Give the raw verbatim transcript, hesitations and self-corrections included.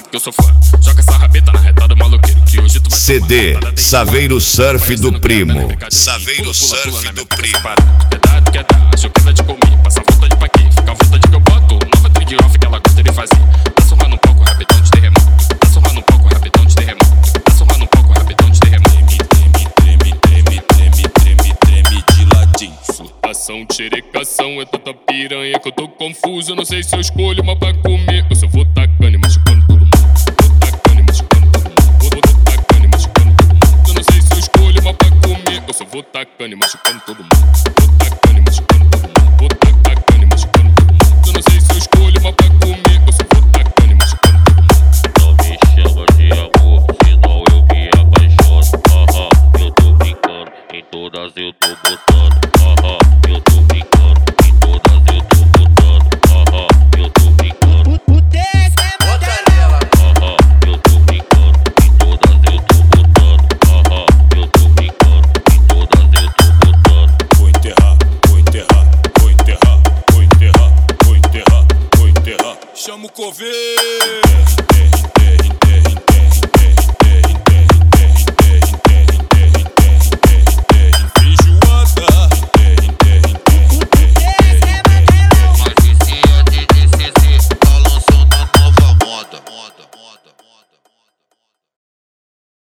sabe que eu sou fã. Joga essa rabeta na reta do maloqueiro, que hoje tu vai C D Saveiro Surf do Primo. Saveiro Surf do Primo. Cuidado que é dar, acho que é de comer. Passa a vontade pra quê? Fica a vontade que eu boto. Nova trick off que ela gosta de fazer. Tá surrando um pouco, rapidão de terremoto. Tá surrando um pouco, rapidão de terremoto. Tá surrando um pouco, rapidão de terremoto. Treme, treme, treme, treme, treme, treme de ladinho. Surtação, xerecação, é tanta piranha que eu tô confuso. Eu não sei se eu escolho uma pra comer ou se eu vou tacando.